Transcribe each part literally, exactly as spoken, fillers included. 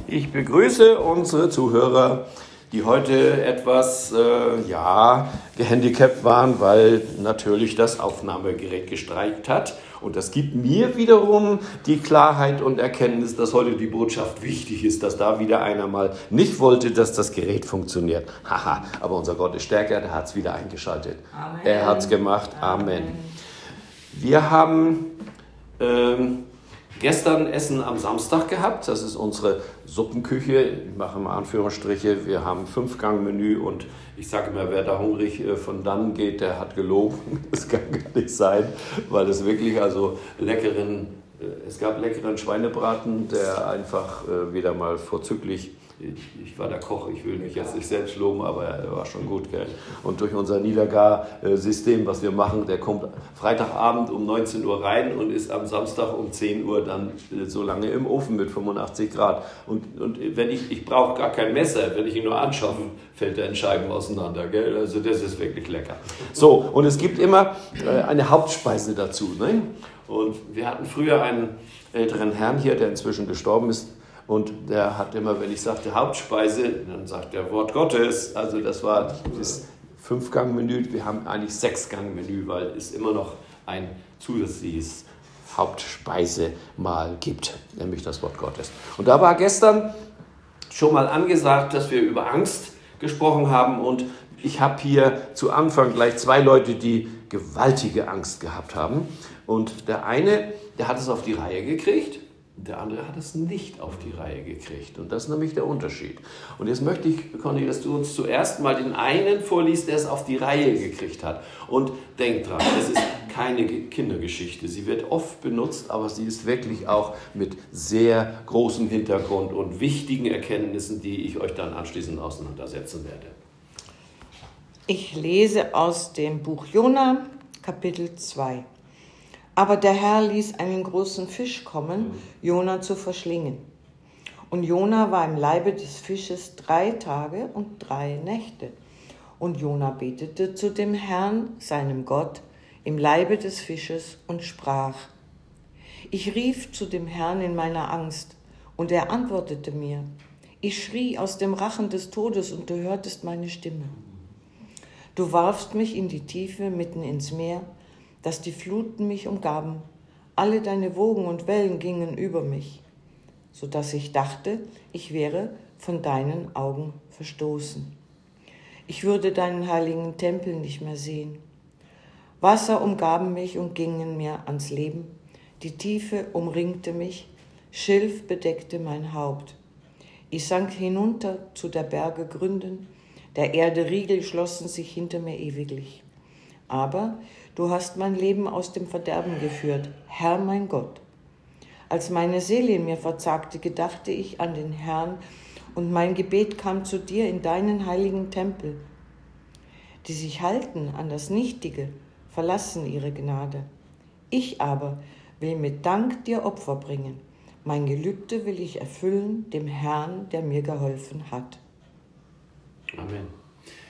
Ich begrüße unsere Zuhörer, die heute etwas äh, ja, gehandicapt waren, weil natürlich das Aufnahmegerät gestreikt hat. Und das gibt mir wiederum die Klarheit und Erkenntnis, dass heute die Botschaft wichtig ist, dass da wieder einer mal nicht wollte, dass das Gerät funktioniert. Haha, aber unser Gott ist stärker, der hat es wieder eingeschaltet. Amen. Er hat es gemacht. Amen. Amen. Wir haben ähm, gestern Essen am Samstag gehabt. Das ist unsere Suppenküche. Ich mache mal Anführungsstriche. Wir haben Fünf-Gang-Menü und ich sage immer, wer da hungrig von dann geht, der hat gelogen. Das kann gar nicht sein, weil es wirklich also leckeren, es gab leckeren Schweinebraten, der einfach wieder mal vorzüglich, ich war der Koch, ich will mich jetzt nicht selbst loben, aber er war schon gut, gell? Und durch unser Niedergar-System, was wir machen, der kommt Freitagabend um neunzehn Uhr rein und ist am Samstag um zehn Uhr dann so lange im Ofen mit fünfundachtzig Grad. Und, und wenn ich, ich brauche gar kein Messer, wenn ich ihn nur anschaue, fällt der in Scheiben auseinander, gell? Also das ist wirklich lecker. So, und es gibt immer äh, eine Hauptspeise dazu, ne? Und wir hatten früher einen älteren Herrn hier, der inzwischen gestorben ist. Und der hat immer, wenn ich sagte Hauptspeise, dann sagt er Wort Gottes. Also das war das Fünf-Gang-Menü. Wir haben eigentlich Sechs-Gang-Menü, weil es immer noch ein zusätzliches Hauptspeisemal gibt, nämlich das Wort Gottes. Und da war gestern schon mal angesagt, dass wir über Angst gesprochen haben. Und ich habe hier zu Anfang gleich zwei Leute, die gewaltige Angst gehabt haben. Und der eine, der hat es auf die Reihe gekriegt. Der andere hat es nicht auf die Reihe gekriegt. Und das ist nämlich der Unterschied. Und jetzt möchte ich, Conny, dass du uns zuerst mal den einen vorliest, der es auf die Reihe gekriegt hat. Und denk dran, es ist keine Kindergeschichte. Sie wird oft benutzt, aber sie ist wirklich auch mit sehr großem Hintergrund und wichtigen Erkenntnissen, die ich euch dann anschließend auseinandersetzen werde. Ich lese aus dem Buch Jona, Kapitel zwei. Aber der Herr ließ einen großen Fisch kommen, Jona zu verschlingen. Und Jona war im Leibe des Fisches drei Tage und drei Nächte. Und Jona betete zu dem Herrn, seinem Gott, im Leibe des Fisches und sprach: Ich rief zu dem Herrn in meiner Angst, und er antwortete mir. Ich schrie aus dem Rachen des Todes, und du hörtest meine Stimme. Du warfst mich in die Tiefe, mitten ins Meer, dass die Fluten mich umgaben. Alle deine Wogen und Wellen gingen über mich, so dass ich dachte, ich wäre von deinen Augen verstoßen. Ich würde deinen heiligen Tempel nicht mehr sehen. Wasser umgaben mich und gingen mir ans Leben. Die Tiefe umringte mich, Schilf bedeckte mein Haupt. Ich sank hinunter zu der Berge Gründen, der Erde Riegel schlossen sich hinter mir ewiglich. Aber du hast mein Leben aus dem Verderben geführt, Herr mein Gott. Als meine Seele in mir verzagte, gedachte ich an den Herrn, und mein Gebet kam zu dir in deinen heiligen Tempel. Die sich halten an das Nichtige, verlassen ihre Gnade. Ich aber will mit Dank dir Opfer bringen. Mein Gelübde will ich erfüllen dem Herrn, der mir geholfen hat. Amen.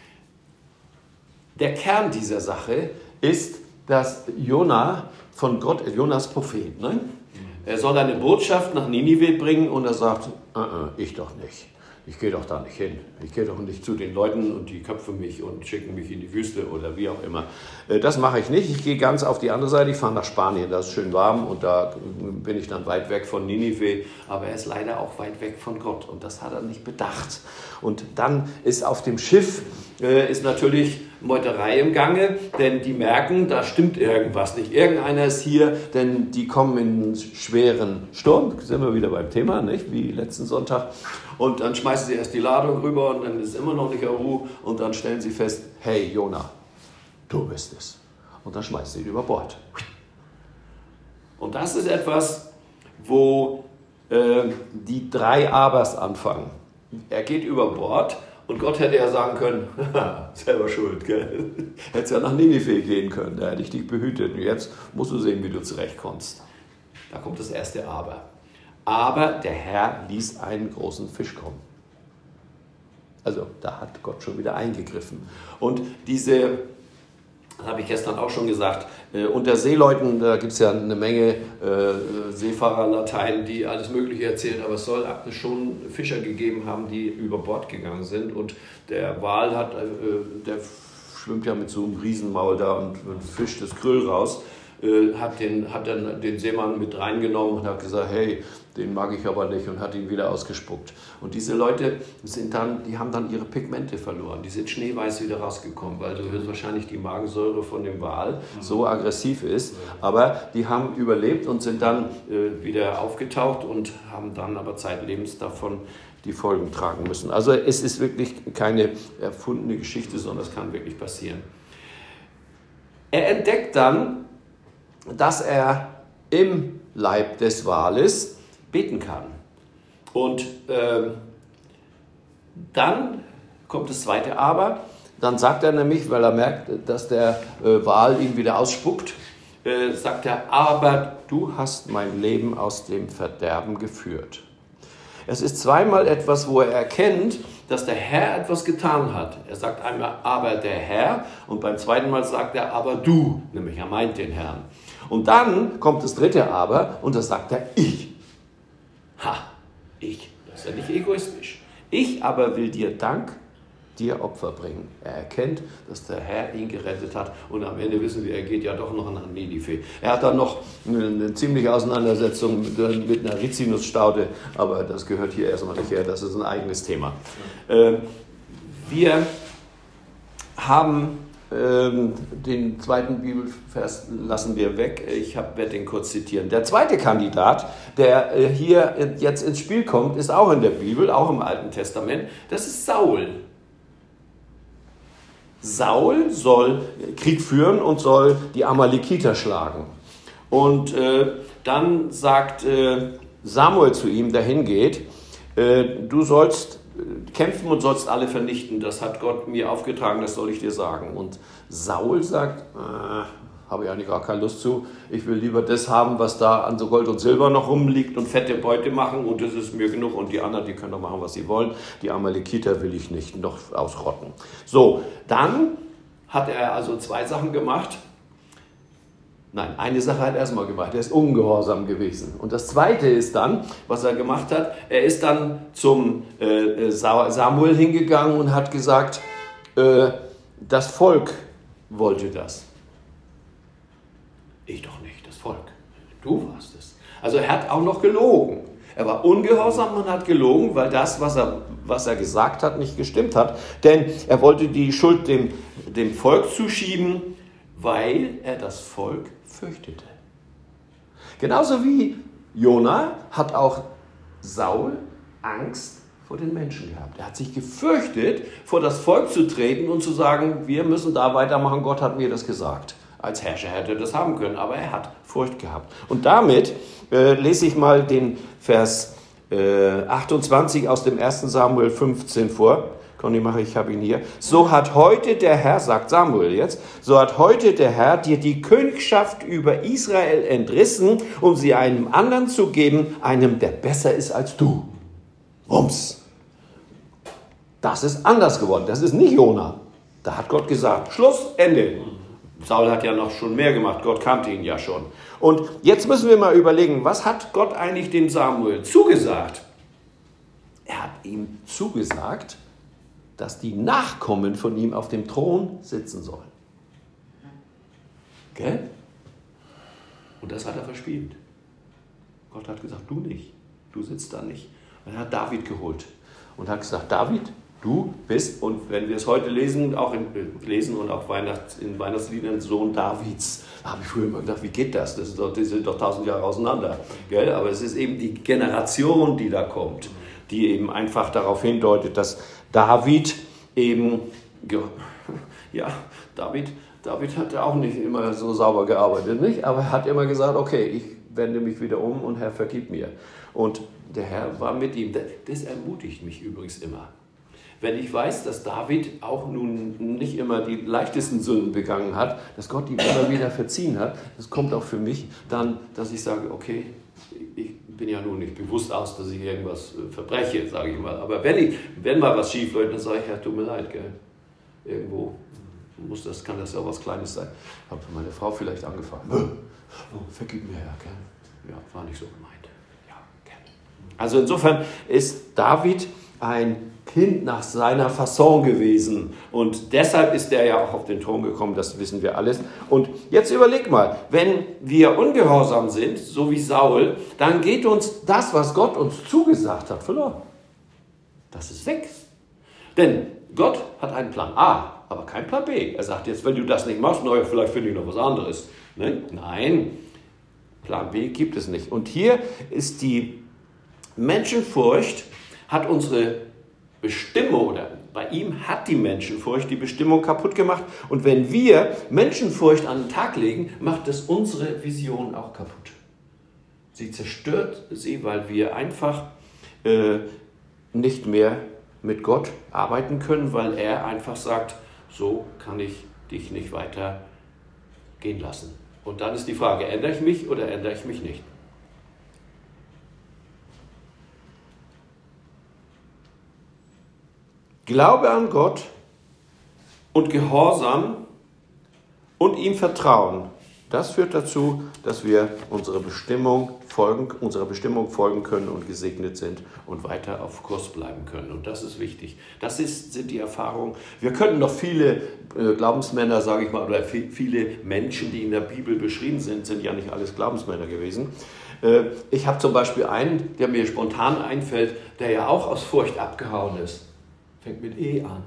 Der Kern dieser Sache ist, dass Jona von Gott, Jonas Prophet, ne? Er soll eine Botschaft nach Ninive bringen und er sagt, uh -uh, ich doch nicht. Ich gehe doch da nicht hin. Ich gehe doch nicht zu den Leuten und die köpfen mich und schicken mich in die Wüste oder wie auch immer. Das mache ich nicht. Ich gehe ganz auf die andere Seite. Ich fahre nach Spanien. Da ist schön warm und da bin ich dann weit weg von Ninive. Aber er ist leider auch weit weg von Gott und das hat er nicht bedacht. Und dann ist auf dem Schiff äh, ist natürlich Meuterei im Gange, denn die merken, da stimmt irgendwas nicht. Irgendeiner ist hier, denn die kommen in einen schweren Sturm. Da sind wir wieder beim Thema, nicht? Wie letzten Sonntag. Und dann schmeißen sie erst die Ladung rüber und dann ist immer noch nicht Ruhe. Und dann stellen sie fest, hey Jona, du bist es. Und dann schmeißen sie ihn über Bord. Und das ist etwas, wo äh, die drei Abers anfangen. Er geht über Bord. Und Gott hätte ja sagen können, selber schuld, gell? Hättest ja nach Ninive gehen können, da hätte ich dich behütet. Und jetzt musst du sehen, wie du zurechtkommst. Da kommt das erste Aber. Aber der Herr ließ einen großen Fisch kommen. Also da hat Gott schon wieder eingegriffen. Und diese das habe ich gestern auch schon gesagt, äh, unter Seeleuten, da gibt es ja eine Menge äh, Seefahrerlatein, die alles Mögliche erzählen, aber es soll schon Fischer gegeben haben, die über Bord gegangen sind und der Wal hat, äh, der schwimmt ja mit so einem Riesenmaul da und, und fischt das Krill raus, äh, hat, den, hat dann den Seemann mit reingenommen und hat gesagt, hey, den mag ich aber nicht und hat ihn wieder ausgespuckt. Und diese Leute sind dann, die haben dann ihre Pigmente verloren. Die sind schneeweiß wieder rausgekommen, weil so wahrscheinlich die Magensäure von dem Wal so aggressiv ist. Aber die haben überlebt und sind dann äh, wieder aufgetaucht und haben dann aber zeitlebens davon die Folgen tragen müssen. Also es ist wirklich keine erfundene Geschichte, sondern es kann wirklich passieren. Er entdeckt dann, dass er im Leib des Wales beten kann. Und äh, dann kommt das zweite Aber. Dann sagt er nämlich, weil er merkt, dass der äh, Wal ihn wieder ausspuckt, äh, sagt er, aber du hast mein Leben aus dem Verderben geführt. Es ist zweimal etwas, wo er erkennt, dass der Herr etwas getan hat. Er sagt einmal, aber der Herr, und beim zweiten Mal sagt er, aber du, nämlich er meint den Herrn. Und dann kommt das dritte Aber und da sagt er, ich. Ha, ich, das ist ja nicht egoistisch. Ich aber will dir Dank, dir Opfer bringen. Er erkennt, dass der Herr ihn gerettet hat und am Ende wissen wir, er geht ja doch noch nach Ninive. Er hat dann noch eine, eine ziemliche Auseinandersetzung mit, mit einer Rizinusstaude, aber das gehört hier erstmal nicht her, das ist ein eigenes Thema. Äh, wir haben ähm, den zweiten Bibelvers lassen wir weg, ich werde den kurz zitieren. Der zweite Kandidat, der äh, hier jetzt ins Spiel kommt, ist auch in der Bibel, auch im Alten Testament, das ist Saul. Saul soll Krieg führen und soll die Amalekiter schlagen. Und äh, dann sagt äh, Samuel zu ihm, der hingeht, äh, du sollst kämpfen und sollst alle vernichten. Das hat Gott mir aufgetragen, das soll ich dir sagen. Und Saul sagt, äh, habe ich eigentlich gar keine Lust zu. Ich will lieber das haben, was da an so Gold und Silber noch rumliegt und fette Beute machen und das ist mir genug. Und die anderen, die können doch machen, was sie wollen. Die Amalekiter will ich nicht noch ausrotten. So, dann hat er also zwei Sachen gemacht. Nein, eine Sache hat er erstmal gemacht. Er ist ungehorsam gewesen. Und das Zweite ist dann, was er gemacht hat, er ist dann zum äh, Samuel hingegangen und hat gesagt, äh, das Volk wollte das. Ich doch nicht, das Volk. Du warst es. Also er hat auch noch gelogen. Er war ungehorsam und hat gelogen, weil das, was er, was er gesagt hat, nicht gestimmt hat. Denn er wollte die Schuld dem, dem Volk zuschieben, weil er das Volk fürchtete. Genauso wie Jona hat auch Saul Angst vor den Menschen gehabt. Er hat sich gefürchtet, vor das Volk zu treten und zu sagen, wir müssen da weitermachen, Gott hat mir das gesagt. Als Herrscher hätte er das haben können, aber er hat Furcht gehabt. Und damit äh, lese ich mal den Vers äh, achtundzwanzig aus dem ersten Samuel fünfzehn vor. Conny, mache ich, habe ihn hier. So hat heute der Herr, sagt Samuel jetzt, so hat heute der Herr dir die Königschaft über Israel entrissen, um sie einem anderen zu geben, einem, der besser ist als du. Rums. Das ist anders geworden. Das ist nicht Jona. Da hat Gott gesagt, Schluss, Ende. Saul hat ja noch schon mehr gemacht. Gott kannte ihn ja schon. Und jetzt müssen wir mal überlegen, was hat Gott eigentlich dem Samuel zugesagt? Er hat ihm zugesagt, dass die Nachkommen von ihm auf dem Thron sitzen sollen. Gell? Und das hat er verspielt. Gott hat gesagt, du nicht. Du sitzt da nicht. Und er hat David geholt und hat gesagt, David, du bist, und wenn wir es heute lesen, auch in, lesen und auch Weihnachts, in Weihnachtsliedern, Sohn Davids. Da habe ich früher immer gedacht, wie geht das? Das ist doch, die sind doch tausend Jahre auseinander. Gell? Aber es ist eben die Generation, die da kommt, die eben einfach darauf hindeutet, dass David eben, ja, David, David hat auch nicht immer so sauber gearbeitet, nicht? Aber er hat immer gesagt, okay, ich wende mich wieder um und Herr, vergib mir. Und der Herr war mit ihm. Das ermutigt mich übrigens immer. Wenn ich weiß, dass David auch nun nicht immer die leichtesten Sünden begangen hat, dass Gott ihm immer wieder verziehen hat, das kommt auch für mich dann, dass ich sage, okay, ich bin ja nun nicht bewusst aus, dass ich irgendwas verbreche, sage ich mal. Aber wenn, ich, wenn mal was schief läuft, dann sage ich, Herr, tut mir leid, gell? Irgendwo muss das, kann das ja was Kleines sein. Habe meine Frau vielleicht angefangen. Oh, vergib mir, Herr, gell? Ja, war nicht so gemeint. Ja, gerne. Also insofern ist David ein Kind nach seiner Fasson gewesen. Und deshalb ist er ja auch auf den Thron gekommen, das wissen wir alles. Und jetzt überleg mal, wenn wir ungehorsam sind, so wie Saul, dann geht uns das, was Gott uns zugesagt hat, verloren. Das ist weg. Denn Gott hat einen Plan A, aber keinen Plan B. Er sagt jetzt, wenn du das nicht machst, naja, vielleicht finde ich noch was anderes. Ne? Nein, Plan B gibt es nicht. Und hier ist die Menschenfurcht, hat unsere Bestimmung, oder bei ihm hat die Menschenfurcht die Bestimmung kaputt gemacht. Und wenn wir Menschenfurcht an den Tag legen, macht es unsere Vision auch kaputt. Sie zerstört sie, weil wir einfach äh, nicht mehr mit Gott arbeiten können, weil er einfach sagt, so kann ich dich nicht weiter gehen lassen. Und dann ist die Frage, ändere ich mich oder ändere ich mich nicht? Glaube an Gott und Gehorsam und ihm Vertrauen, das führt dazu, dass wir unsere Bestimmung folgen, unserer Bestimmung folgen können und gesegnet sind und weiter auf Kurs bleiben können. Und das ist wichtig. Das ist, sind die Erfahrungen. Wir könnten noch viele äh, Glaubensmänner, sage ich mal, oder viel, viele Menschen, die in der Bibel beschrieben sind, sind ja nicht alles Glaubensmänner gewesen. Äh, ich habe zum Beispiel einen, der mir spontan einfällt, der ja auch aus Furcht abgehauen ist. Fängt mit E an.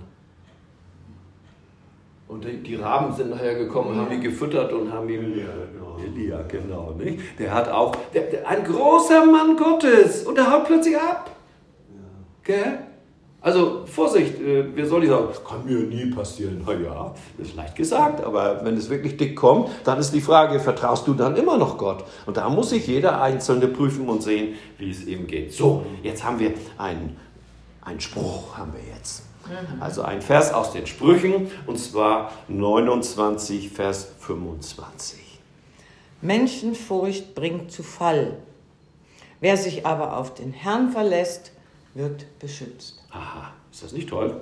Und die, die Raben sind nachher gekommen, ja. haben ihn gefüttert und haben ihn... Elia, genau. Elia, genau, nicht? Der hat auch... Der, der, ein großer Mann Gottes und der haut plötzlich ab. Ja. Gell? Also Vorsicht, äh, wer soll ich sagen, das kann mir nie passieren. Na ja, das ist leicht gesagt, aber wenn es wirklich dick kommt, dann ist die Frage, vertraust du dann immer noch Gott? Und da muss sich jeder Einzelne prüfen und sehen, wie es eben geht. So, jetzt haben wir einen, einen Spruch, haben wir jetzt. Also ein Vers aus den Sprüchen, und zwar neunundzwanzig, Vers fünfundzwanzig. Menschenfurcht bringt zu Fall. Wer sich aber auf den Herrn verlässt, wird beschützt. Aha, ist das nicht toll?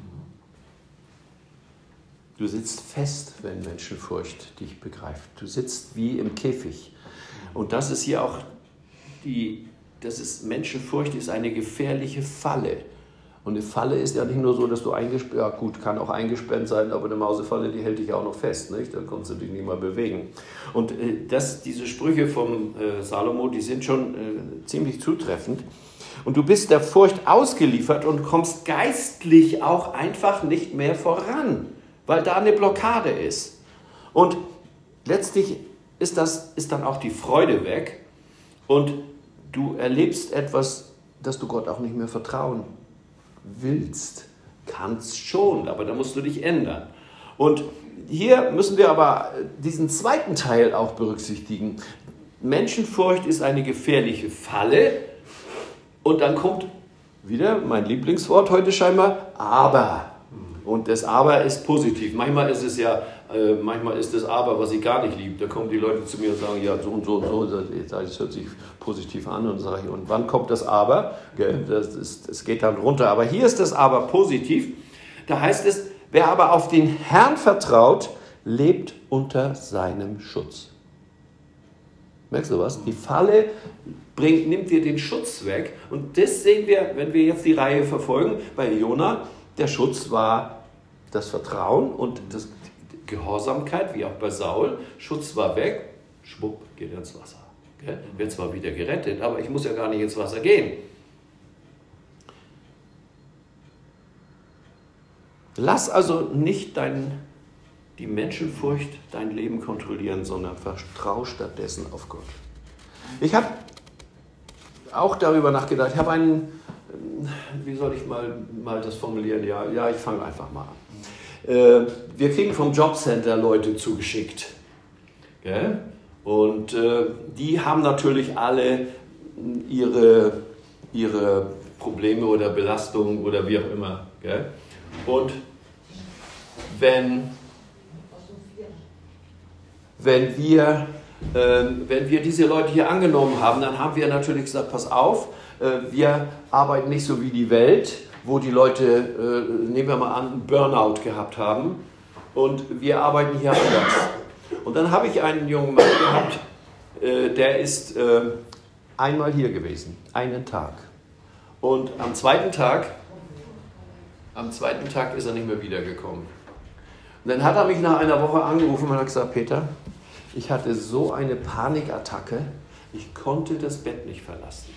Du sitzt fest, wenn Menschenfurcht dich begreift. Du sitzt wie im Käfig. Und das ist hier auch die, das ist, Menschenfurcht ist eine gefährliche Falle. Und eine Falle ist ja nicht nur so, dass du eingesperrt, ja gut, kann auch eingesperrt sein, aber eine Mausefalle, die hält dich auch noch fest, nicht? Dann kannst du dich nicht mal bewegen. Und äh, das, diese Sprüche vom äh, Salomo, die sind schon äh, ziemlich zutreffend. Und du bist der Furcht ausgeliefert und kommst geistlich auch einfach nicht mehr voran, weil da eine Blockade ist. Und letztlich ist, das, ist dann auch die Freude weg und du erlebst etwas, dass du Gott auch nicht mehr vertrauen willst. Kannst schon, aber da musst du dich ändern. Und hier müssen wir aber diesen zweiten Teil auch berücksichtigen. Menschenfurcht ist eine gefährliche Falle und dann kommt wieder mein Lieblingswort heute scheinbar, aber. Und das Aber ist positiv. Manchmal ist es ja, äh, manchmal ist das Aber, was ich gar nicht liebe. Da kommen die Leute zu mir und sagen, ja, so und so und so, das hört sich positiv an. Und sage ich, und wann kommt das Aber? Das, ist, das geht dann runter. Aber hier ist das Aber positiv. Da heißt es, wer aber auf den Herrn vertraut, lebt unter seinem Schutz. Merkst du was? Die Falle bringt, nimmt dir den Schutz weg. Und das sehen wir, wenn wir jetzt die Reihe verfolgen, bei Jona. Der Schutz war das Vertrauen und das Gehorsamkeit, wie auch bei Saul. Schutz war weg, schwupp, geht er ins Wasser. Okay? Wird zwar wieder gerettet, aber ich muss ja gar nicht ins Wasser gehen. Lass also nicht dein, die Menschenfurcht dein Leben kontrollieren, sondern vertrau stattdessen auf Gott. Ich habe auch darüber nachgedacht, ich habe einen, wie soll ich mal, mal das formulieren? Ja, ja, ich fange einfach mal an. Äh, wir kriegen vom Jobcenter Leute zugeschickt. Gell? Und äh, die haben natürlich alle ihre, ihre Probleme oder Belastungen oder wie auch immer. Gell? Und wenn, wenn, wir, äh, wenn wir diese Leute hier angenommen haben, dann haben wir natürlich gesagt, pass auf, wir arbeiten nicht so wie die Welt, wo die Leute, nehmen wir mal an, einen Burnout gehabt haben und wir arbeiten hier anders. Und dann habe ich einen jungen Mann gehabt, äh, der ist äh, einmal hier gewesen, einen Tag. Und am zweiten Tag, am zweiten Tag ist er nicht mehr wiedergekommen. Und dann hat er mich nach einer Woche angerufen und hat gesagt, Peter, ich hatte so eine Panikattacke, ich konnte das Bett nicht verlassen.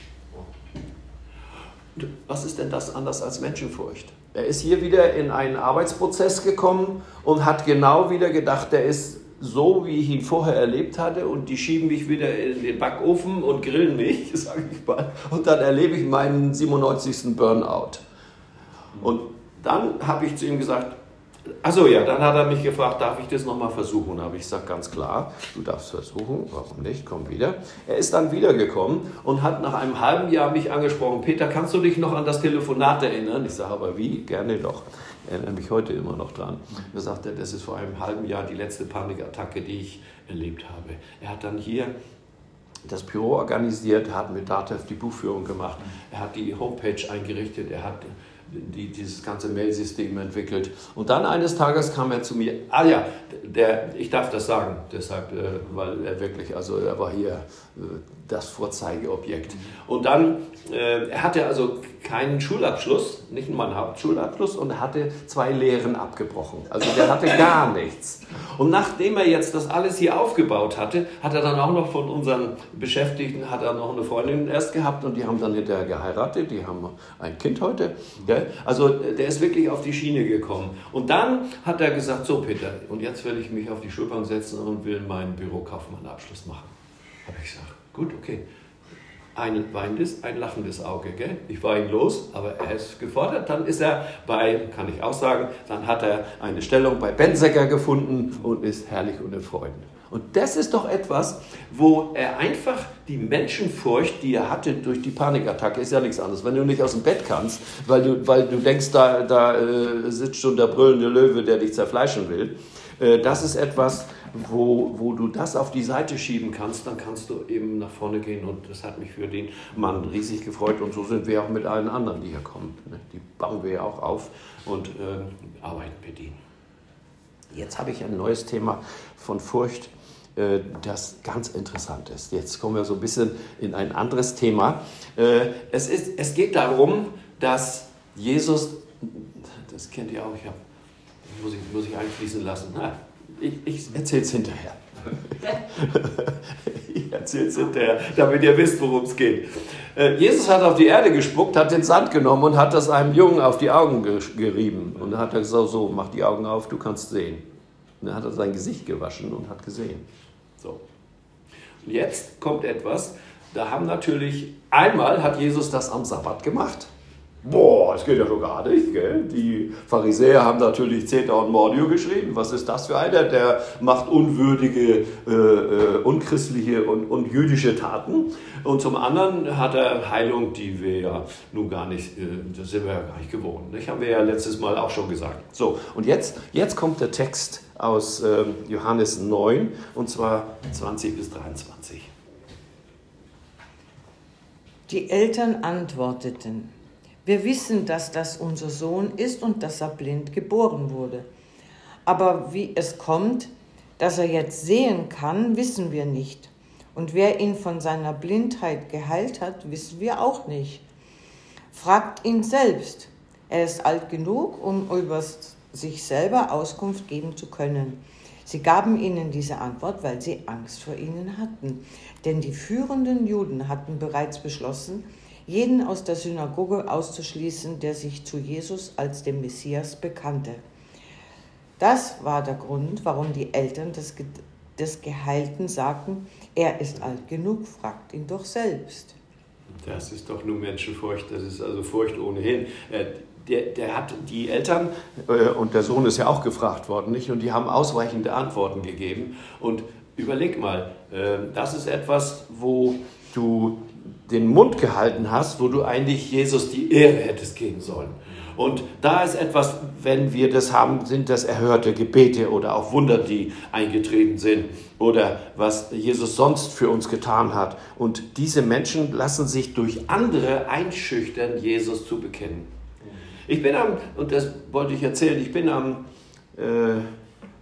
Was ist denn das anders als Menschenfurcht? Er ist hier wieder in einen Arbeitsprozess gekommen und hat genau wieder gedacht, der ist so, wie ich ihn vorher erlebt hatte und die schieben mich wieder in den Backofen und grillen mich, sage ich mal, und dann erlebe ich meinen siebenundneunzigsten Burnout. Und dann habe ich zu ihm gesagt, achso ja, dann hat er mich gefragt, darf ich das nochmal versuchen? Da habe ich gesagt, ganz klar, du darfst versuchen, warum nicht, komm wieder. Er ist dann wiedergekommen und hat nach einem halben Jahr mich angesprochen, Peter, kannst du dich noch an das Telefonat erinnern? Ich sage, aber wie? Gerne doch. Ich erinnere mich heute immer noch dran. Er sagte, das ist vor einem halben Jahr die letzte Panikattacke, die ich erlebt habe. Er hat dann hier das Büro organisiert, hat mit DATEV die Buchführung gemacht, er hat die Homepage eingerichtet, er hat die, dieses ganze Mailsystem entwickelt. Und dann eines Tages kam er zu mir, ah ja, der, ich darf das sagen, deshalb, äh, weil er wirklich, also er war hier äh, das Vorzeigeobjekt. Und dann, äh, er hatte also keinen Schulabschluss, nicht mal einen Hauptschulabschluss und er hatte zwei Lehren abgebrochen. Also der hatte gar nichts. Und nachdem er jetzt das alles hier aufgebaut hatte, hat er dann auch noch von unseren Beschäftigten, hat er noch eine Freundin erst gehabt und die haben dann hinterher geheiratet, die haben ein Kind heute. Gell? Also der ist wirklich auf die Schiene gekommen. Und dann hat er gesagt, so Peter, und jetzt will ich mich auf die Schulbank setzen und will meinen Bürokaufmann-Abschluss machen. Habe ich gesagt, gut, okay. Ein weinendes, ein lachendes Auge. Gell? Ich war ihn los, aber er ist gefordert. Dann ist er bei, kann ich auch sagen, dann hat er eine Stellung bei Bensecker gefunden und ist herrlich und in Freuden. Und das ist doch etwas, wo er einfach die Menschenfurcht, die er hatte durch die Panikattacke, ist ja nichts anderes. Wenn du nicht aus dem Bett kannst, weil du, weil du denkst, da, da äh, sitzt schon der brüllende Löwe, der dich zerfleischen will, äh, das ist etwas, wo, wo du das auf die Seite schieben kannst, dann kannst du eben nach vorne gehen. Und das hat mich für den Mann riesig gefreut. Und so sind wir auch mit allen anderen, die hier kommen. Die bauen wir ja auch auf und äh, arbeiten mit ihnen. Jetzt habe ich ein neues Thema von Furcht, das ganz interessant ist. Jetzt kommen wir so ein bisschen in ein anderes Thema. Es, ist, es geht darum, dass Jesus, das kennt ihr auch, ja, muss ich, muss ich einfließen lassen. Na, ich ich erzähle es hinterher. Ich erzähle es hinterher, damit ihr wisst, worum es geht. Jesus hat auf die Erde gespuckt, hat den Sand genommen und hat das einem Jungen auf die Augen gerieben. Und dann hat er gesagt, so, mach die Augen auf, du kannst sehen. Und dann hat er sein Gesicht gewaschen und hat gesehen. So. Und jetzt kommt etwas, da haben natürlich, einmal hat Jesus das am Sabbat gemacht. Boah, das geht ja schon gar nicht, gell? Die Pharisäer haben natürlich Zeta und Mordio geschrieben. Was ist das für einer? Der macht unwürdige, äh, äh, unchristliche und, und jüdische Taten. Und zum anderen hat er Heilung, die wir ja nun gar nicht, äh, das sind wir ja gar nicht gewohnt. Das haben wir ja letztes Mal auch schon gesagt. So, und jetzt, jetzt kommt der Text aus äh, Johannes neun, und zwar zwanzig bis dreiundzwanzig. Die Eltern antworteten: Wir wissen, dass das unser Sohn ist und dass er blind geboren wurde. Aber wie es kommt, dass er jetzt sehen kann, wissen wir nicht. Und wer ihn von seiner Blindheit geheilt hat, wissen wir auch nicht. Fragt ihn selbst. Er ist alt genug, um über sich selber Auskunft geben zu können. Sie gaben ihnen diese Antwort, weil sie Angst vor ihnen hatten. Denn die führenden Juden hatten bereits beschlossen, jeden aus der Synagoge auszuschließen, der sich zu Jesus als dem Messias bekannte. Das war der Grund, warum die Eltern des, Ge- des Geheilten sagten, er ist alt genug, fragt ihn doch selbst. Das ist doch nur Menschenfurcht, das ist also Furcht ohnehin. Der, der hat die Eltern, äh, und der Sohn ist ja auch gefragt worden, nicht? Und die haben ausweichende Antworten gegeben. Und überleg mal, äh, das ist etwas, wo du den Mund gehalten hast, wo du eigentlich Jesus die Ehre hättest geben sollen. Und da ist etwas, wenn wir das haben, sind das erhörte Gebete oder auch Wunder, die eingetreten sind oder was Jesus sonst für uns getan hat. Und diese Menschen lassen sich durch andere einschüchtern, Jesus zu bekennen. Ich bin am, und das wollte ich erzählen, ich bin am äh,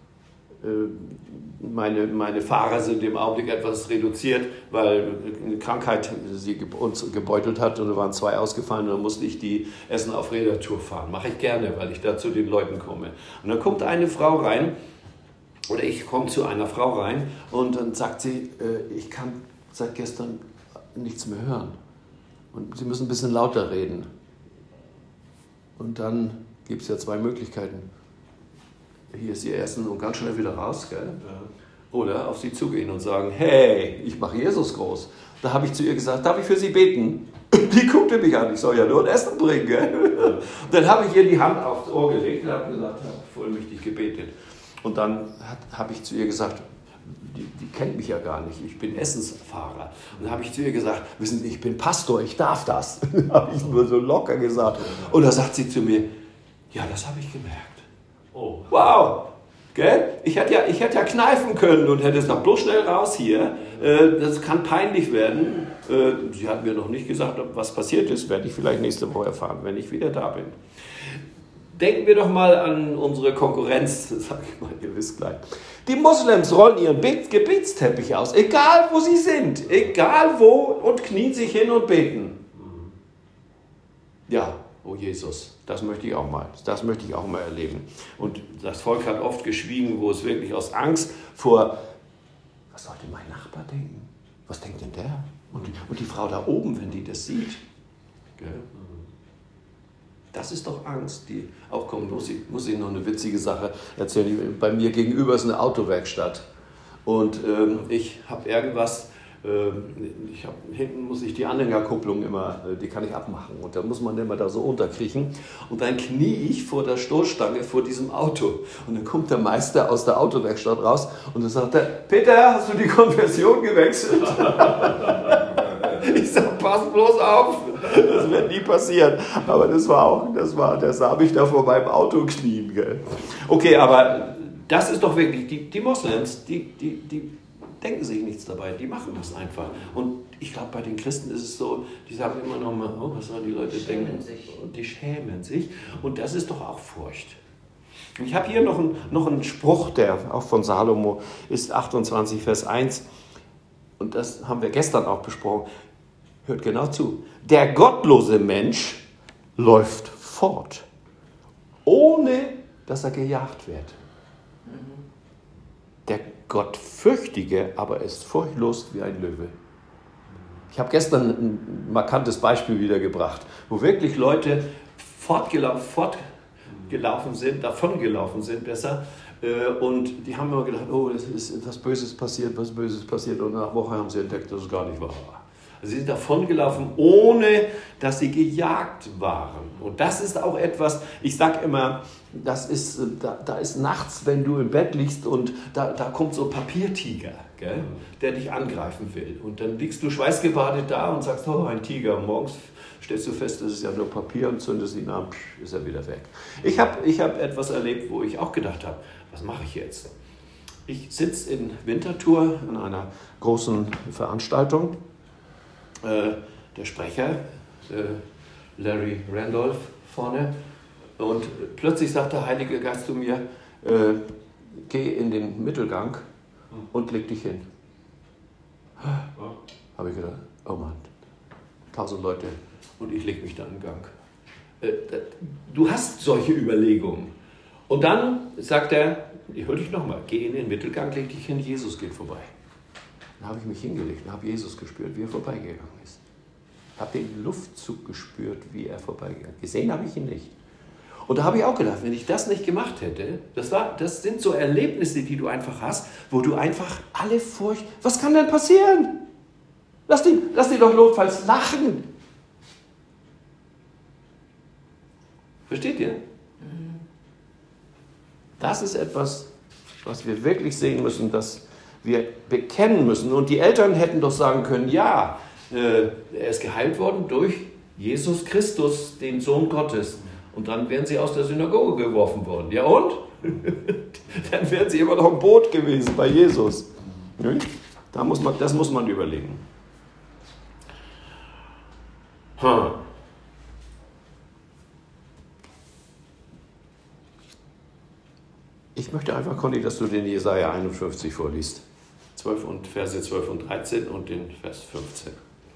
Meine, meine Fahrer sind im Augenblick etwas reduziert, weil eine Krankheit sie uns gebeutelt hat und da waren zwei ausgefallen und dann musste ich die Essen auf Räder-Tour fahren. Mache ich gerne, weil ich da zu den Leuten komme. Und dann kommt eine Frau rein, oder ich komme zu einer Frau rein und dann sagt sie, ich kann seit gestern nichts mehr hören. Und Sie müssen ein bisschen lauter reden. Und dann gibt es ja zwei Möglichkeiten. Hier ist Ihr Essen und ganz schnell wieder raus, gell? Ja. Oder auf sie zugehen und sagen, hey, ich mache Jesus groß. Da habe ich zu ihr gesagt, darf ich für Sie beten? Die guckte mich an, ich soll ja nur ein Essen bringen, gell? Ja. Dann habe ich ihr die Hand aufs Ohr gelegt und habe gesagt, habe vollmächtig gebetet. Und dann habe ich zu ihr gesagt, die, die kennt mich ja gar nicht, ich bin Essensfahrer. Und dann habe ich zu ihr gesagt, wissen Sie, ich bin Pastor, ich darf das. Habe ich nur so locker gesagt. Und da sagt sie zu mir, ja, das habe ich gemerkt. Oh. Wow, gell? Ich hätte ja, ich hätte ja kneifen können und hätte gesagt, bloß schnell raus hier, äh, das kann peinlich werden. Äh, sie hat mir noch nicht gesagt, was passiert ist, werde ich vielleicht nächste Woche erfahren, wenn ich wieder da bin. Denken wir doch mal an unsere Konkurrenz, sag ich mal, ihr wisst gleich. Die Moslems rollen ihren Gebetsteppich aus, egal wo sie sind, egal wo, und knien sich hin und beten. Ja, oh Jesus, das möchte ich auch mal, das möchte ich auch mal erleben. Und das Volk hat oft geschwiegen, wo es wirklich aus Angst vor, was sollte mein Nachbar denken? Was denkt denn der? Und die, und die Frau da oben, wenn die das sieht. Gell? Das ist doch Angst, die auch kommt. Muss ich, muss ich noch eine witzige Sache erzählen. Bei mir gegenüber ist eine Autowerkstatt. Und ähm, ich habe irgendwas, äh, ich hab, hinten muss ich die Anhängerkupplung immer, die kann ich abmachen. Und da muss man immer da so unterkriechen. Und dann knie ich vor der Stoßstange vor diesem Auto. Und dann kommt der Meister aus der Autowerkstatt raus und dann sagt er, Peter, hast du die Konversion gewechselt? Ich sag, pass bloß auf, das wird nie passieren. Aber das war auch, das war, das habe ich da vor meinem Auto knien, gell? Okay, aber das ist doch wirklich, die, die Moslems, die, die, die denken sich nichts dabei, die machen das einfach. Und ich glaube, bei den Christen ist es so, die sagen immer noch mal, oh, was sollen die Leute denken? Und die schämen sich. Und das ist doch auch Furcht. Ich habe hier noch einen, noch einen Spruch, der auch von Salomo ist, achtundzwanzig, Vers eins. Und das haben wir gestern auch besprochen. Hört genau zu. Der gottlose Mensch läuft fort, ohne dass er gejagt wird. Der Gottfürchtige aber ist furchtlos wie ein Löwe. Ich habe gestern ein markantes Beispiel wiedergebracht, wo wirklich Leute fortgelaufen, fortgelaufen sind, davongelaufen sind besser. Und die haben immer gedacht, oh, es ist was Böses passiert, was Böses passiert. Und nach einer Woche haben sie entdeckt, dass es gar nicht wahr war. Sie sind davongelaufen, ohne dass sie gejagt waren. Und das ist auch etwas, ich sage immer, das ist, da, da ist nachts, wenn du im Bett liegst und da, da kommt so ein Papiertiger, gell, der dich angreifen will. Und dann liegst du schweißgebadet da und sagst, oh, ein Tiger. Und morgens stellst du fest, das ist ja nur Papier und zündest ihn an, psch, ist er wieder weg. Ich habe ich hab etwas erlebt, wo ich auch gedacht habe, was mache ich jetzt? Ich sitze in Winterthur an einer großen Veranstaltung. Äh, der Sprecher, äh, Larry Randolph, vorne. Und plötzlich sagt der Heilige Geist zu mir, äh, geh in den Mittelgang und leg dich hin. Habe ich gedacht, oh Mann, tausend Leute und ich leg mich da im Gang. Äh, du hast solche Überlegungen. Und dann sagt er, ich höre dich nochmal, geh in den Mittelgang, leg dich hin, Jesus geht vorbei. Dann habe ich mich hingelegt und habe Jesus gespürt, wie er vorbeigegangen ist. Ich habe den Luftzug gespürt, wie er vorbeigegangen ist. Gesehen habe ich ihn nicht. Und da habe ich auch gedacht, wenn ich das nicht gemacht hätte, das, war, das sind so Erlebnisse, die du einfach hast, wo du einfach alle Furcht, was kann denn passieren? Lass die, lass die doch notfalls lachen. Versteht ihr? Das ist etwas, was wir wirklich sehen müssen, dass wir bekennen müssen. Und die Eltern hätten doch sagen können, ja, äh, er ist geheilt worden durch Jesus Christus, den Sohn Gottes. Und dann wären sie aus der Synagoge geworfen worden. Ja und? Dann wären sie immer noch im Boot gewesen bei Jesus. Da muss man, das muss man überlegen. Hm. Ich möchte einfach, Conny, dass du den Jesaja einundfünfzig vorliest. zwölf und Verse zwölf und dreizehn und den Vers fünfzehn.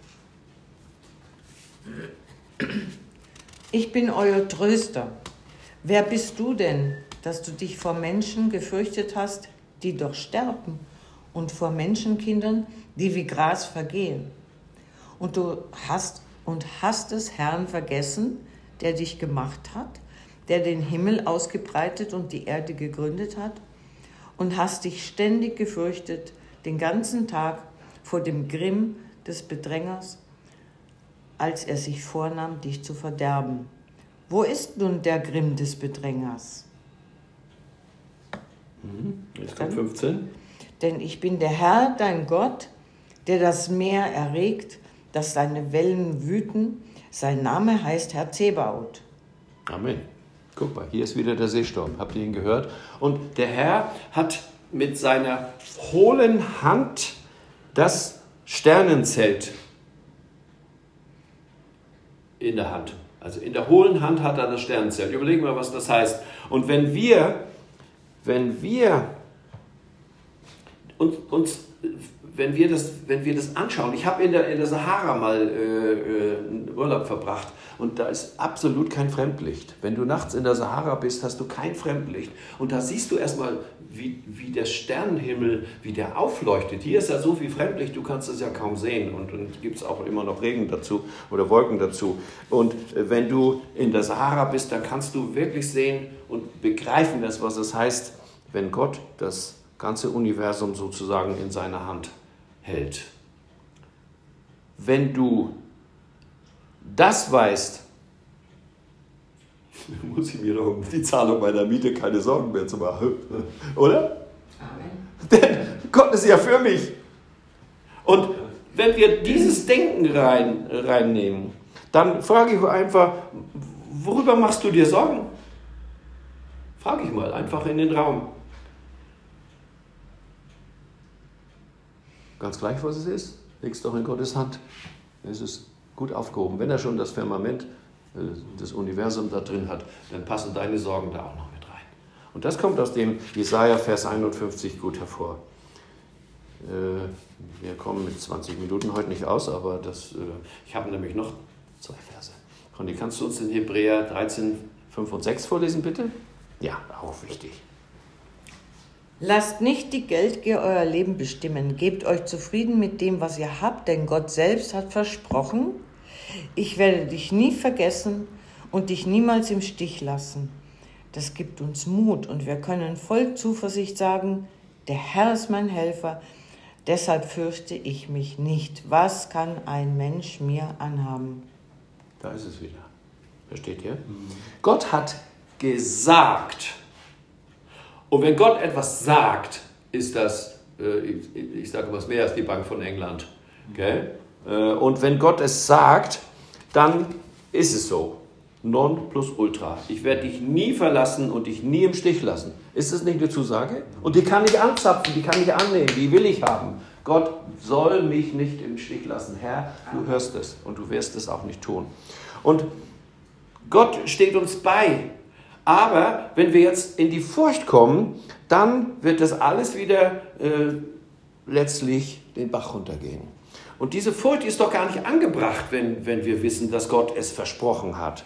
Ich bin euer Tröster. Wer bist du denn, dass du dich vor Menschen gefürchtet hast, die doch sterben, und vor Menschenkindern, die wie Gras vergehen? Und du hast und hast des Herrn vergessen, der dich gemacht hat, der den Himmel ausgebreitet und die Erde gegründet hat, und hast dich ständig gefürchtet, den ganzen Tag vor dem Grimm des Bedrängers, als er sich vornahm, dich zu verderben. Wo ist nun der Grimm des Bedrängers? Jetzt kommt fünfzehn. Denn ich bin der Herr, dein Gott, der das Meer erregt, dass seine Wellen wüten. Sein Name heißt Herr Zebaoth. Amen. Guck mal, hier ist wieder der Seesturm. Habt ihr ihn gehört? Und der Herr hat mit seiner hohlen Hand das Sternenzelt in der Hand. Also in der hohlen Hand hat er das Sternenzelt. Überlegen wir, was das heißt. Und wenn wir, wenn wir uns, uns wenn wir das, wenn wir das anschauen, ich habe in der, in der Sahara mal äh, einen Urlaub verbracht und da ist absolut kein Fremdlicht. Wenn du nachts in der Sahara bist, hast du kein Fremdlicht. Und da siehst du erstmal, wie, wie der Sternenhimmel, wie der aufleuchtet. Hier ist ja so viel Fremdlicht, du kannst es ja kaum sehen. Und dann gibt es auch immer noch Regen dazu oder Wolken dazu. Und wenn du in der Sahara bist, dann kannst du wirklich sehen und begreifen, das, was es heißt, wenn Gott das ganze Universum sozusagen in seiner Hand hält. Wenn du das weißt, muss ich mir doch um die Zahlung meiner Miete keine Sorgen mehr zu machen. Oder? Amen. Denn Gott ist ja für mich. Und wenn wir dieses Denken rein, reinnehmen, dann frage ich einfach, worüber machst du dir Sorgen? Frage ich mal einfach in den Raum. Ganz gleich, was es ist, leg's doch in Gottes Hand. Es ist gut aufgehoben. Wenn er schon das Firmament, das Universum da drin hat, dann passen deine Sorgen da auch noch mit rein. Und das kommt aus dem Jesaja Vers einundfünfzig gut hervor. Wir kommen mit zwanzig Minuten heute nicht aus, aber das, ich habe nämlich noch zwei Verse. Conny, kannst du uns in Hebräer dreizehn, fünf und sechs vorlesen, bitte? Ja, auch wichtig. Lasst nicht die Geldgier euer Leben bestimmen. Gebt euch zufrieden mit dem, was ihr habt, denn Gott selbst hat versprochen, ich werde dich nie vergessen und dich niemals im Stich lassen. Das gibt uns Mut und wir können voll Zuversicht sagen, der Herr ist mein Helfer, deshalb fürchte ich mich nicht. Was kann ein Mensch mir anhaben? Da ist es wieder. Versteht ihr? Mhm. Gott hat gesagt. Und wenn Gott etwas sagt, ist das, äh, ich, ich sage was mehr als die Bank von England. Okay? Äh, und wenn Gott es sagt, dann ist es so. Non plus ultra. Ich werde dich nie verlassen und dich nie im Stich lassen. Ist das nicht eine Zusage? Und die kann ich anzapfen, die kann ich annehmen, die will ich haben. Gott soll mich nicht im Stich lassen. Herr, du hörst es und du wirst es auch nicht tun. Und Gott steht uns bei. Aber wenn wir jetzt in die Furcht kommen, dann wird das alles wieder äh, letztlich den Bach runtergehen. Und diese Furcht ist doch gar nicht angebracht, wenn, wenn wir wissen, dass Gott es versprochen hat.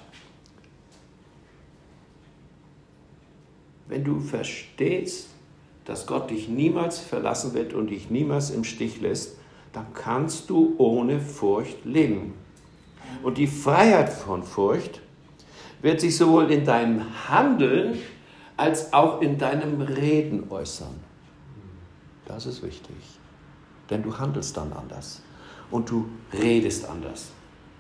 Wenn du verstehst, dass Gott dich niemals verlassen wird und dich niemals im Stich lässt, dann kannst du ohne Furcht leben. Und die Freiheit von Furcht wird sich sowohl in deinem Handeln als auch in deinem Reden äußern. Das ist wichtig, denn du handelst dann anders und du redest anders.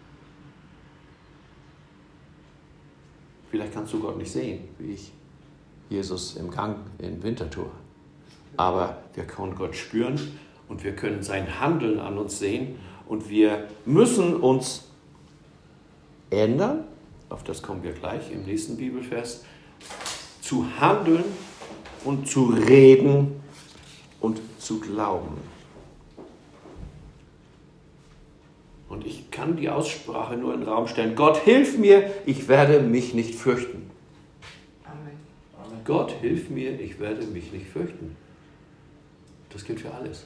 Vielleicht kannst du Gott nicht sehen, wie ich Jesus im Gang in Winterthur, aber wir können Gott spüren und wir können sein Handeln an uns sehen und wir müssen uns ändern. Auf das kommen wir gleich im nächsten Bibelvers, zu handeln und zu reden und zu glauben. Und ich kann die Aussprache nur in den Raum stellen. Gott, hilf mir, ich werde mich nicht fürchten. Amen. Gott, hilf mir, ich werde mich nicht fürchten. Das gilt für alles.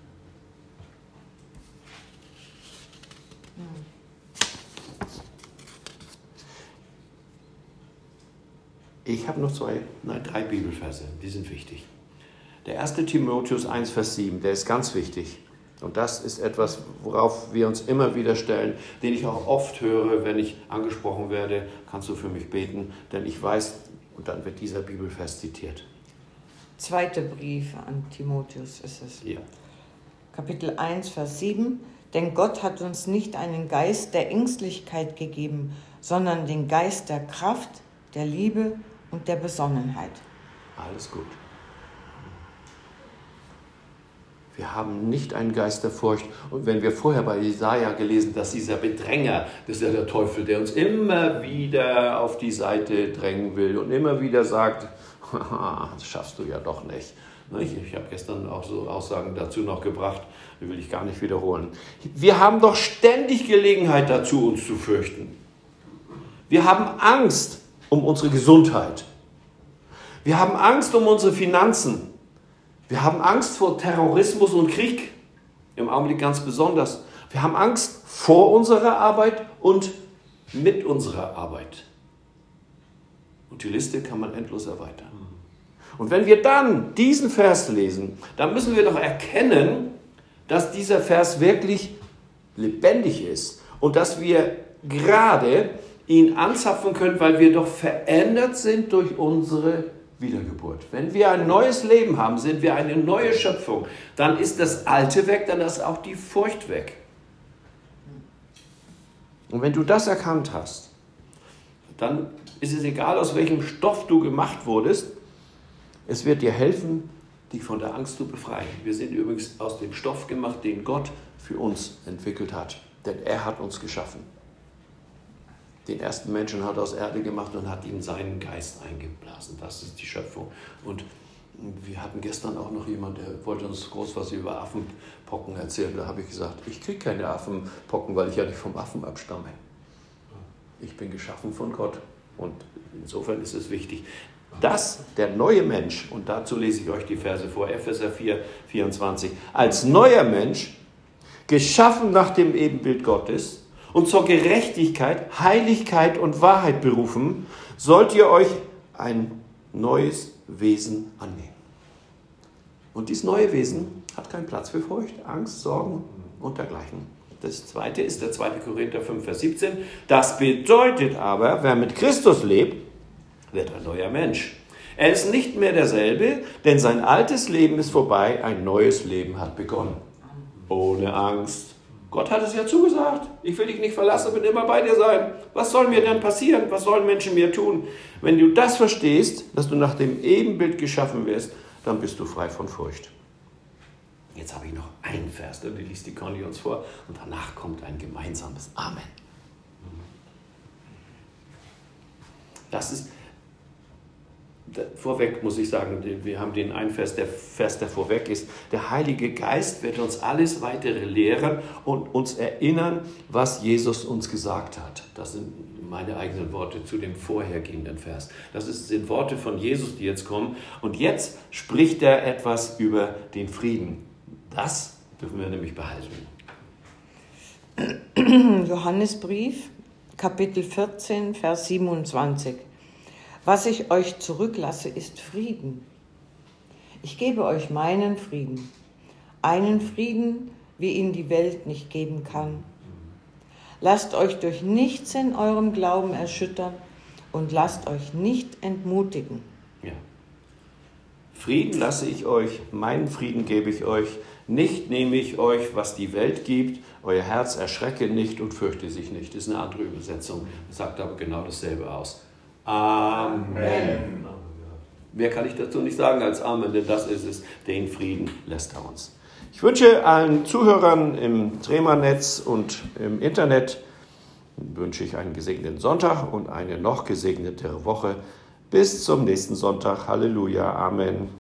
Ich habe noch zwei, nein, drei Bibelverse, die sind wichtig. Der erste Timotheus eins, Vers sieben, der ist ganz wichtig. Und das ist etwas, worauf wir uns immer wieder stellen, den ich auch oft höre, wenn ich angesprochen werde, kannst du für mich beten, denn ich weiß, und dann wird dieser Bibelvers zitiert. Zweiter Brief an Timotheus ist es. Ja. Kapitel eins, Vers sieben. Denn Gott hat uns nicht einen Geist der Ängstlichkeit gegeben, sondern den Geist der Kraft, der Liebe und der Besonnenheit. Alles gut. Wir haben nicht einen Geist der Furcht. Und wenn wir vorher bei Jesaja gelesen, dass dieser Bedränger, das ist ja der Teufel, der uns immer wieder auf die Seite drängen will und immer wieder sagt, das schaffst du ja doch nicht. Ich habe gestern auch so Aussagen dazu noch gebracht, die will ich gar nicht wiederholen. Wir haben doch ständig Gelegenheit dazu, uns zu fürchten. Wir haben Angst um unsere Gesundheit. Wir haben Angst um unsere Finanzen. Wir haben Angst vor Terrorismus und Krieg, im Augenblick ganz besonders. Wir haben Angst vor unserer Arbeit und mit unserer Arbeit. Und die Liste kann man endlos erweitern. Und wenn wir dann diesen Vers lesen, dann müssen wir doch erkennen, dass dieser Vers wirklich lebendig ist und dass wir gerade ihn anzapfen können, weil wir doch verändert sind durch unsere Wiedergeburt. Wenn wir ein neues Leben haben, sind wir eine neue Schöpfung. Dann ist das Alte weg, dann ist auch die Furcht weg. Und wenn du das erkannt hast, dann ist es egal, aus welchem Stoff du gemacht wurdest, es wird dir helfen, dich von der Angst zu befreien. Wir sind übrigens aus dem Stoff gemacht, den Gott für uns entwickelt hat. Denn er hat uns geschaffen. Den ersten Menschen hat er aus Erde gemacht und hat ihm seinen Geist eingeblasen. Das ist die Schöpfung. Und wir hatten gestern auch noch jemanden, der wollte uns groß was über Affenpocken erzählen. Da habe ich gesagt, ich kriege keine Affenpocken, weil ich ja nicht vom Affen abstamme. Ich bin geschaffen von Gott. Und insofern ist es wichtig, dass der neue Mensch, und dazu lese ich euch die Verse vor, Epheser vier, vierundzwanzig, als neuer Mensch, geschaffen nach dem Ebenbild Gottes und zur Gerechtigkeit, Heiligkeit und Wahrheit berufen, sollt ihr euch ein neues Wesen annehmen. Und dieses neue Wesen hat keinen Platz für Furcht, Angst, Sorgen und dergleichen. Das zweite ist der zweite Korinther fünf, Vers siebzehn. Das bedeutet aber, wer mit Christus lebt, wird ein neuer Mensch. Er ist nicht mehr derselbe, denn sein altes Leben ist vorbei, ein neues Leben hat begonnen. Ohne Angst. Gott hat es ja zugesagt. Ich will dich nicht verlassen, bin immer bei dir sein. Was soll mir denn passieren? Was sollen Menschen mir tun? Wenn du das verstehst, dass du nach dem Ebenbild geschaffen wirst, dann bist du frei von Furcht. Jetzt habe ich noch einen Vers, da liest die Conny uns vor und danach kommt ein gemeinsames Amen. Das ist, vorweg muss ich sagen, wir haben den einen Vers, der Vers, der vorweg ist. Der Heilige Geist wird uns alles weitere lehren und uns erinnern, was Jesus uns gesagt hat. Das sind meine eigenen Worte zu dem vorhergehenden Vers. Das sind Worte von Jesus, die jetzt kommen. Und jetzt spricht er etwas über den Frieden. Das dürfen wir nämlich behalten. Johannesbrief, Kapitel vierzehn, Vers siebenundzwanzig. Was ich euch zurücklasse, ist Frieden. Ich gebe euch meinen Frieden. Einen Frieden, wie ihn die Welt nicht geben kann. Lasst euch durch nichts in eurem Glauben erschüttern und lasst euch nicht entmutigen. Ja. Frieden lasse ich euch, meinen Frieden gebe ich euch. Nicht nehme ich euch, was die Welt gibt. Euer Herz erschrecke nicht und fürchte sich nicht. Das ist eine andere Übersetzung, sagt aber genau dasselbe aus. Amen. Amen. Mehr kann ich dazu nicht sagen als Amen, denn das ist es. Den Frieden lässt er uns. Ich wünsche allen Zuhörern im Trema-Netz und im Internet wünsche ich einen gesegneten Sonntag und eine noch gesegnetere Woche. Bis zum nächsten Sonntag. Halleluja. Amen.